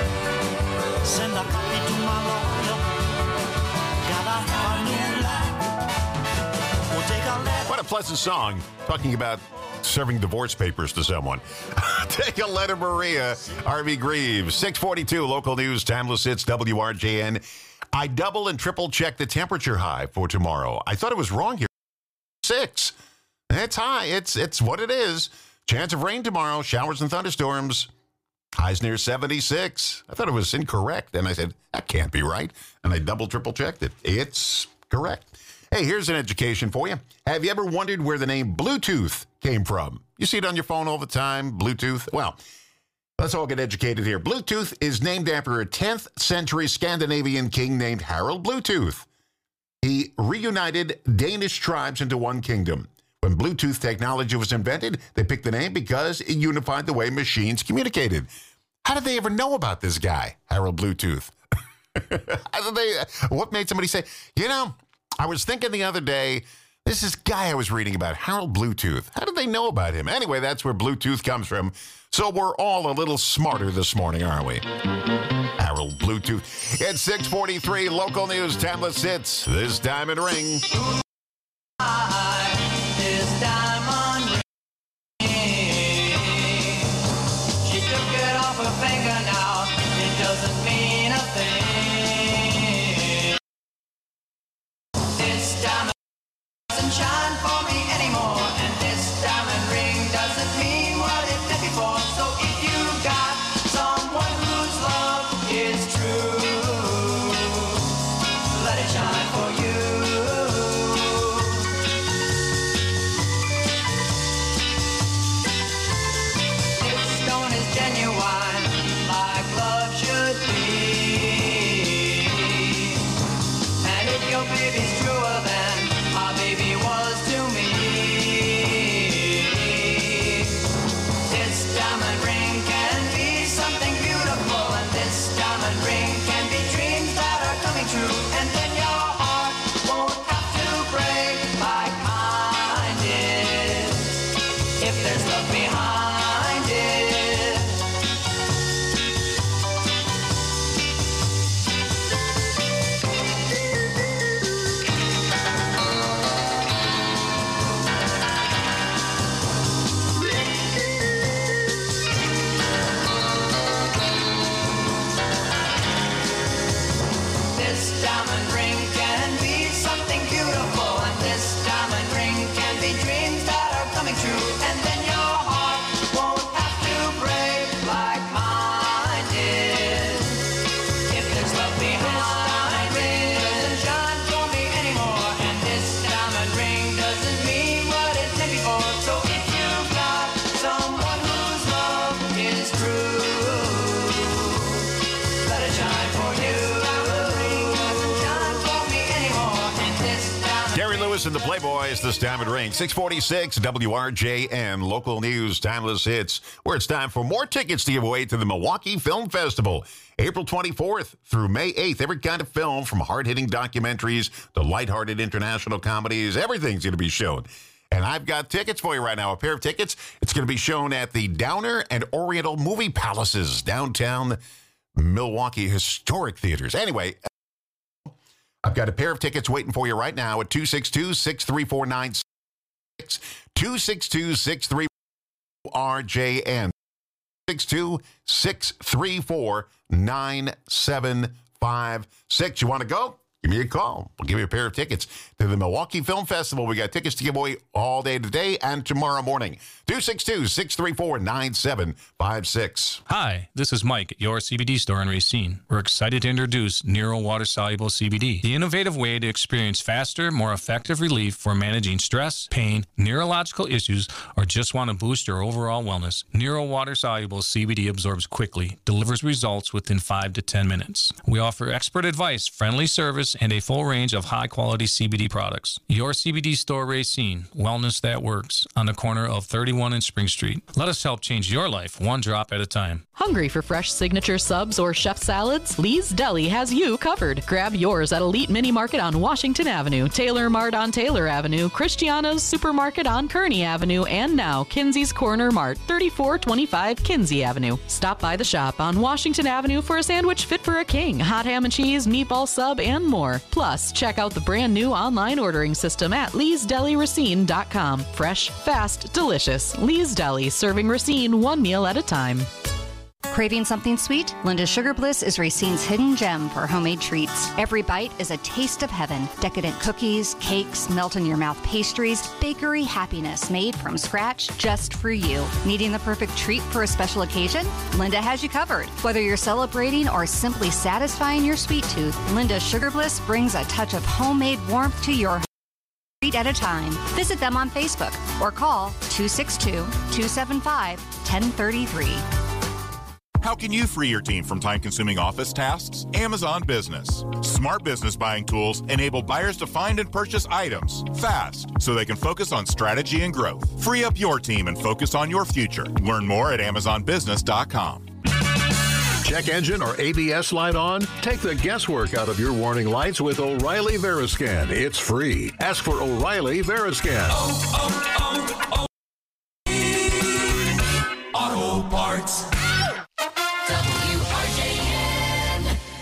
Speaker 1: Send a copy to my lawyer, gotta have a new life. We'll take a letter.
Speaker 19: What a pleasant song, talking about serving divorce papers to someone. Take a letter, Maria. R V Greaves, six forty-two, local news, timeless hits, W R J N. I double and triple checked the temperature high for tomorrow. I thought it was wrong here. Six. It's high. It's it's what it is. Chance of rain tomorrow, showers and thunderstorms. Highs near seventy-six. I thought it was incorrect. And I said, that can't be right. And I double, triple checked it. It's correct. Hey, here's an education for you. Have you ever wondered where the name Bluetooth came from? You see it on your phone all the time, Bluetooth. Well, let's all get educated here. Bluetooth is named after a tenth century Scandinavian king named Harald Bluetooth. He reunited Danish tribes into one kingdom. When Bluetooth technology was invented, they picked the name because it unified the way machines communicated. How did they ever know about this guy, Harald Bluetooth? How did they, what made somebody say, you know, I was thinking the other day, this is guy I was reading about, Harald Bluetooth. How did they know about him? Anyway, that's where Bluetooth comes from. So we're all a little smarter this morning, aren't we? Harald Bluetooth. It's six forty-three, local news, timeless hits. This diamond ring.
Speaker 17: This diamond ring. She took it off her finger now. It doesn't mean a thing. This diamond doesn't shine for me anymore, and this diamond ring doesn't mean what it did before. So if you got someone whose love is true, let it shine for you. This stone is genuine, like love should be. And if your baby's truer than my baby was to me, this diamond ring can be something beautiful, and this diamond ring can be dreams that are coming true, and then your heart won't have to break like mine did, if there's love behind it. This this diamond ring can be something beautiful, and this diamond ring can be dreams that are coming true, and then your heart won't have to break like mine did. If there's love behind it, doesn't shine for me anymore, and this diamond ring doesn't mean what it meant before. So if you've got someone whose love is true, let it shine for you.
Speaker 19: Gary Lewis and the Playboys, this Diamond Ring. six forty-six W R J N, local news, timeless hits, where it's time for more tickets to give away to the Milwaukee Film Festival. April twenty-fourth through May eighth, every kind of film, from hard-hitting documentaries to lighthearted international comedies, everything's going to be shown. And I've got tickets for you right now, a pair of tickets. It's going to be shown at the Downer and Oriental Movie Palaces, downtown Milwaukee Historic Theaters. Anyway, I've got a pair of tickets waiting for you right now at two six two, six three four, nine six, two six two, six three four, R J N, six two, six three four, nine seven five six. You want to go? Give me a call. We'll give you a pair of tickets to the Milwaukee Film Festival. We got tickets to give away all day today and tomorrow morning. two six two, six three four, nine seven five six.
Speaker 2: Hi, this is Mike at your C B D store in Racine. We're excited to introduce Nero Water Soluble C B D, the innovative way to experience faster, more effective relief for managing stress, pain, neurological issues, or just want to boost your overall wellness. Nero Water Soluble C B D absorbs quickly, delivers results within five to ten minutes. We offer expert advice, friendly service, and a full range of high-quality C B D products. Your C B D store Racine, wellness that works, on the corner of thirty-one and Spring Street. Let us help change your life one drop at a time.
Speaker 3: Hungry for fresh signature subs or chef salads? Lee's Deli has you covered. Grab yours at Elite Mini Market on Washington Avenue, Taylor Mart on Taylor Avenue, Christiana's Supermarket on Kearney Avenue, and now Kinsey's Corner Mart, thirty-four twenty-five Kinsey Avenue. Stop by the shop on Washington Avenue for a sandwich fit for a king, hot ham and cheese, meatball sub, and more. Plus, check out the brand new online ordering system at lees deli racine dot com. Fresh, fast, delicious. Lee's Deli, serving Racine one meal at a time.
Speaker 9: Craving something sweet? Linda's Sugar Bliss is Racine's hidden gem for homemade treats. Every bite is a taste of heaven. Decadent cookies, cakes, melt-in-your-mouth pastries, bakery happiness made from scratch just for you. Needing the perfect treat for a special occasion? Linda has you covered. Whether you're celebrating or simply satisfying your sweet tooth, Linda's Sugar Bliss brings a touch of homemade warmth to your home. Treat at a time. Visit them on Facebook or call two six two, two seven five, one zero three three.
Speaker 12: How can you free your team from time-consuming office tasks? Amazon Business. Smart business buying tools enable buyers to find and purchase items fast so they can focus on strategy and growth. Free up your team and focus on your future. Learn more at amazon business dot com.
Speaker 13: Check engine or A B S light on? Take the guesswork out of your warning lights with O'Reilly Veriscan. It's free. Ask for O'Reilly Veriscan.
Speaker 17: Oh, oh, oh, oh. Auto Parts. W R J N.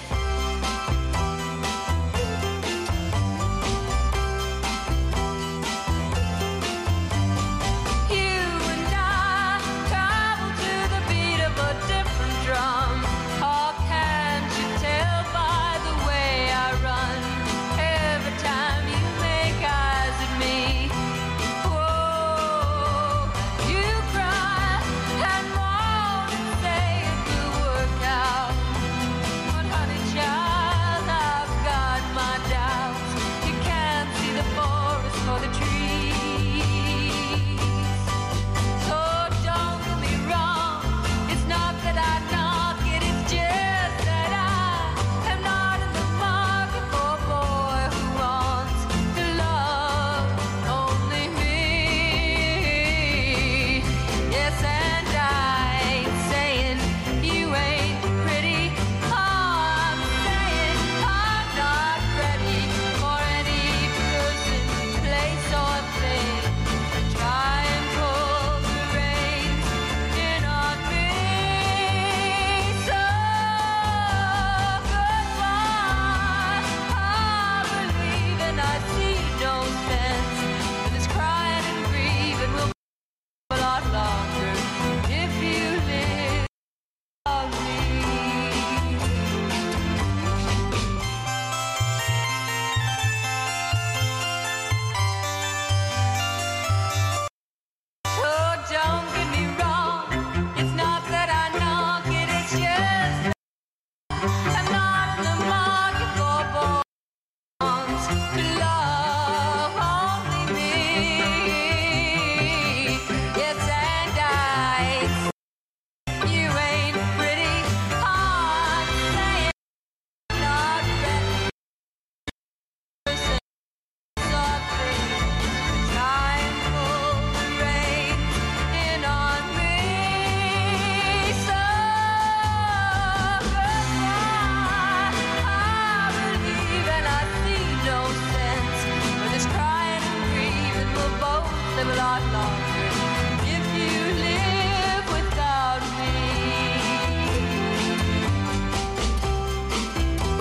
Speaker 17: You and I travel to the beat of a different drum. Oh, can't you tell by the way I run? Every time you make eyes at me, whoa.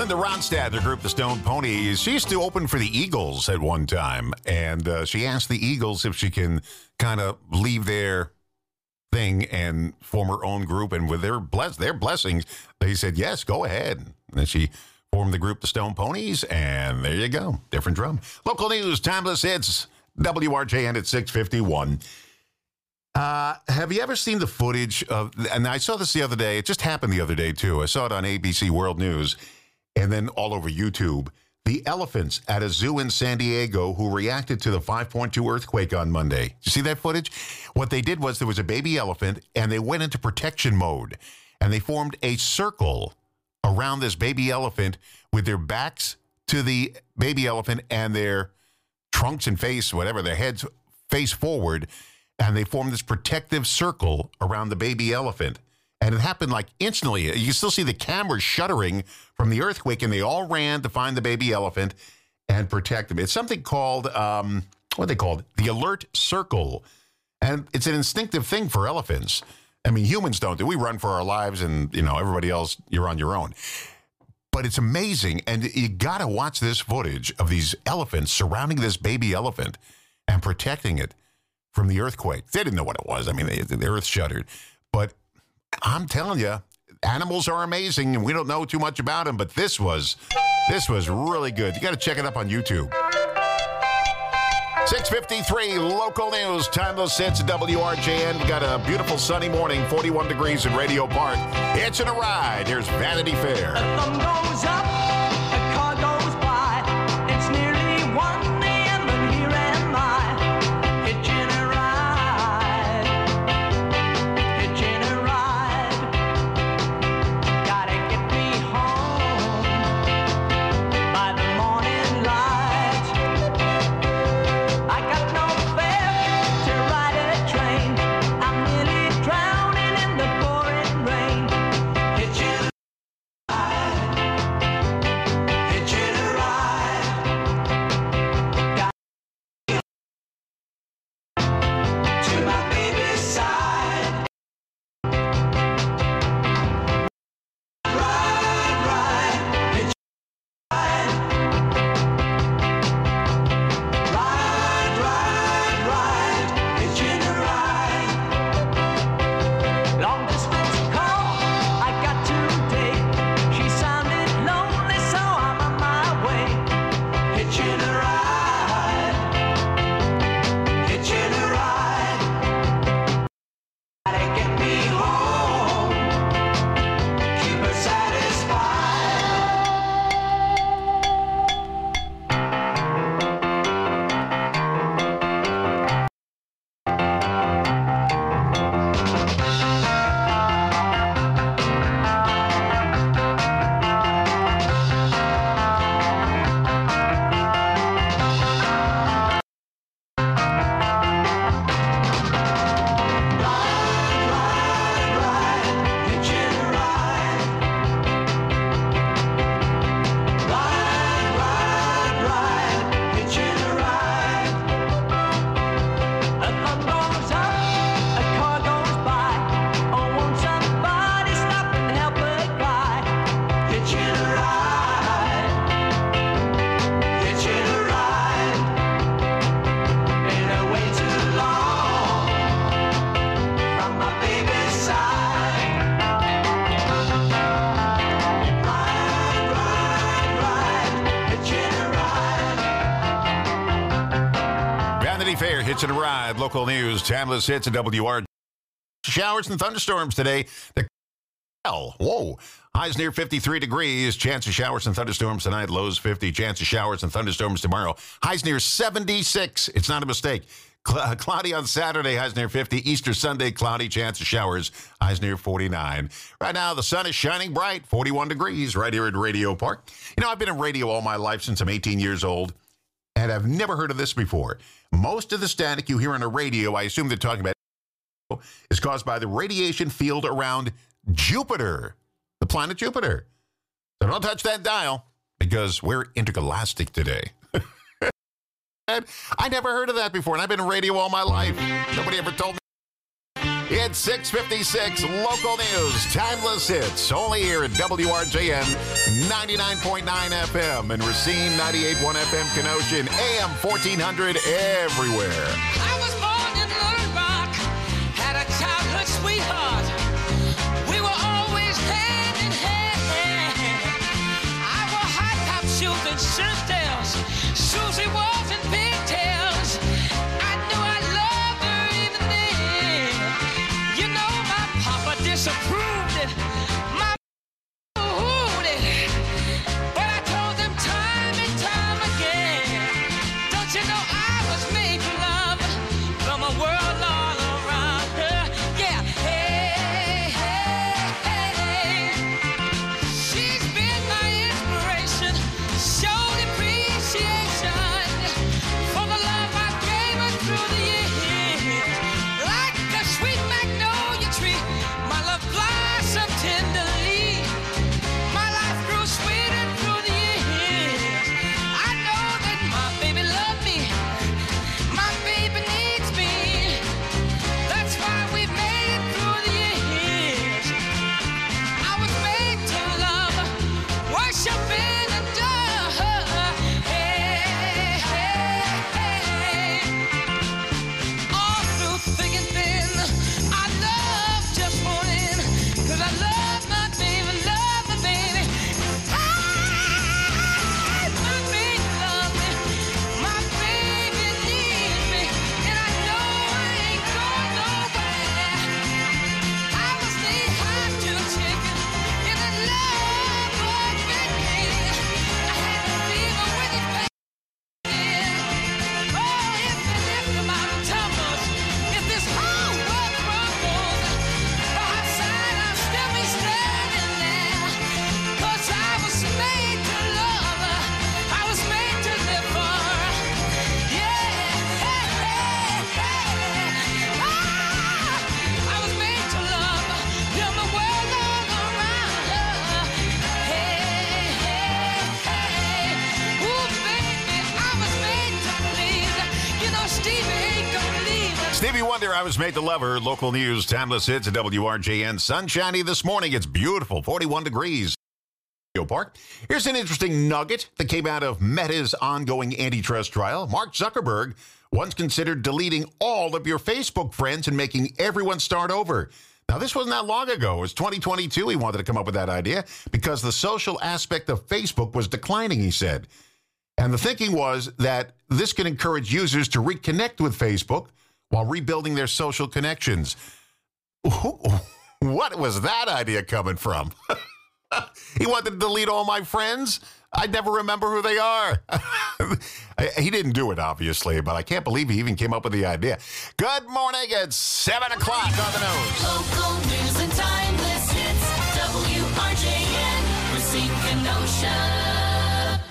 Speaker 19: Linda Ronstadt, the group The Stone Ponies, she used to open for the Eagles at one time, and uh, she asked the Eagles if she can kind of leave their thing and form her own group, and with their bless their blessings, they said, yes, go ahead. And then she formed the group The Stone Ponies, and there you go. Different drum. Local news, timeless hits, W R J N at six fifty-one. Uh, have you ever seen the footage of, and I saw this the other day, it just happened the other day too, I saw it on A B C World News, and then all over YouTube, the elephants at a zoo in San Diego who reacted to the five point two earthquake on Monday. Did you see that footage? What they did was there was a baby elephant, and they went into protection mode, and they formed a circle around this baby elephant with their backs to the baby elephant and their trunks and face, whatever, their heads face forward, and they formed this protective circle around the baby elephant. And it happened like instantly. You can still see the cameras shuddering from the earthquake, and they all ran to find the baby elephant and protect them. It's something called, um, what are they called? The alert circle. And it's an instinctive thing for elephants. I mean, humans don't do. We run for our lives, and, you know, everybody else, you're on your own. But it's amazing, and you got to watch this footage of these elephants surrounding this baby elephant and protecting it from the earthquake. They didn't know what it was. I mean, they, the earth shuddered. But I'm telling you, animals are amazing, and we don't know too much about them, but this was, this was really good. You got to check it up on YouTube. six fifty-three, local news, timeless hits at W R J N. We got a beautiful sunny morning, forty-one degrees in Radio Park. It's in a ride. Here's Vanity Fair.
Speaker 17: A thumb goes up, a car goes by. It's nearly one a.m. and here am I, hitching a ride, hitching a ride. Gotta get me home by the morning light. I got no fare to ride a train. I'm nearly drowning in the pouring rain. Hitching a ride, hitching a ride. Got to my baby's side. Ride, ride, hitch ride. Ride, ride, ride, hitching a ride. Long distance call I got today. She sounded lonely, so I'm on my way. Hitching a ride, hitching a ride. Gotta get me home, keep her satisfied. Hitching a ride, ride, ride, ride, hitching a ride. A thumb goes up, a car goes by. Oh, won't somebody stop and help a guy? Hitching a ride, hitching a ride. Been away too long from my baby's side. Ride, ride, ride, hitching a ride.
Speaker 19: Vanity Fair, hits and a ride. Local news, timeless hits at W R J N. Showers and thunderstorms today. The hell, whoa. Highs near fifty-three degrees. Chance of showers and thunderstorms tonight. Lows fifty. Chance of showers and thunderstorms tomorrow. Highs near seventy-six. It's not a mistake. Cl- cloudy on Saturday. Highs near fifty. Easter Sunday, cloudy. Chance of showers. Highs near forty-nine. Right now, the sun is shining bright. forty-one degrees right here at Radio Park. You know, I've been in radio all my life since I'm eighteen years old, and I've never heard of this before. Most of the static you hear on the radio, I assume they're talking about, is caused by the radiation field around Jupiter, the planet Jupiter. So don't touch that dial, because we're intergalactic today. I never heard of that before, and I've been in radio all my life. Nobody ever told me. It's six fifty-six, local news, timeless hits, only here at W R J N ninety-nine point nine F M and Racine ninety-eight point one F M Kenosha, A M fourteen hundred everywhere.
Speaker 17: I was born in Little Rock, had a childhood sweetheart. We were always hand in hand. I wore high top shoes and shirt tails, Susie walls and pigtails. I knew I loved her even then. You know my papa disapproved it. My booed it. But I told them time and time again. Don't you know I was made for love from a world all around her? Yeah. Hey, hey, hey. She's been my inspiration. Showed appreciation for the love I gave her through the years. Like a sweet magnolia tree, my love blossomed tenderly. My life grew sweeter through the years. I know that my baby loved me. My baby needs me. That's why we made it through the years. I was made to love, worship and adore her. Hey, hey, hey. All through thick and thin, I love just one in. 'Cause I love my baby, love my baby. Ah, my baby loves me. My baby needs me. And I know I ain't going nowhere. I was knee-high to the chicken in a love bug bit me. I had a fever with it back then. Oh, if and if the mountain tumbles, if this whole world crumbles, by her side I'll still be standing there. 'Cause I was made to love her. I was made to live for her. Yeah, hey, hey, hey. Ah, I was made to love her. Feel the world all around her. Hey, hey, hey. Ooh, baby, I was made to please. You know, Stevie ain't gonna leave us.
Speaker 19: Stevie Wonder, I was made to love her. Local news, timeless hits at W R J N. Sunshiny this morning. It's beautiful, forty-one degrees. Park. Here's an interesting nugget that came out of Meta's ongoing antitrust trial. Mark Zuckerberg once considered deleting all of your Facebook friends and making everyone start over. Now, this wasn't that long ago. It was twenty twenty-two. He wanted to come up with that idea because the social aspect of Facebook was declining, he said. And the thinking was that this can encourage users to reconnect with Facebook while rebuilding their social connections. What was that idea coming from? He wanted to delete all my friends? I never remember who they are. He didn't do it, obviously, but I can't believe he even came up with the idea. Good morning. It's seven o'clock on the nose.
Speaker 17: Local news and timeless hits. W R J N, Racine, Kenosha.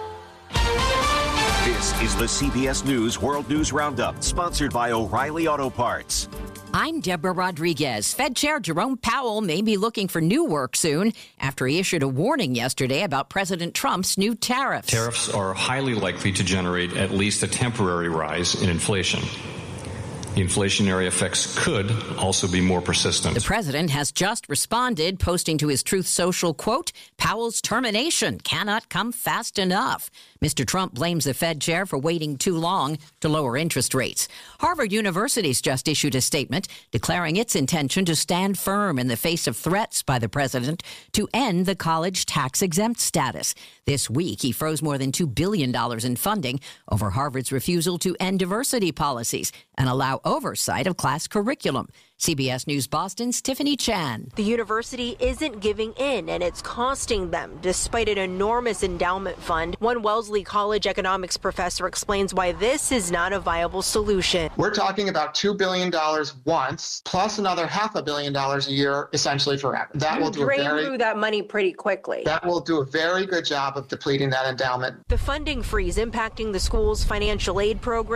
Speaker 11: This is the C B S News World News Roundup, sponsored by O'Reilly Auto Parts.
Speaker 14: I'm Deborah Rodriguez. Fed Chair Jerome Powell may be looking for new work soon after he issued a warning yesterday about President Trump's new tariffs.
Speaker 16: Tariffs are highly likely to generate at least a temporary rise in inflation. The inflationary effects could also be more persistent.
Speaker 14: The president has just responded, posting to his Truth Social, quote, Powell's termination cannot come fast enough. Mister Trump blames the Fed chair for waiting too long to lower interest rates. Harvard University's just issued a statement declaring its intention to stand firm in the face of threats by the president to end the college tax-exempt status. This week, he froze more than two billion dollars in funding over Harvard's refusal to end diversity policies and allow oversight of class curriculum. C B S News Boston's Tiffany Chan.
Speaker 18: The university isn't giving in, and it's costing them, despite an enormous endowment fund. One Wellesley College economics professor explains why this is not a viable solution.
Speaker 20: We're talking about two billion dollars once, plus another half a billion dollars a year, essentially forever. That
Speaker 18: You
Speaker 20: will do a
Speaker 18: drain
Speaker 20: very
Speaker 18: through that money pretty quickly.
Speaker 20: that will do a very good job of depleting that endowment.
Speaker 18: The funding freeze impacting the school's financial aid program.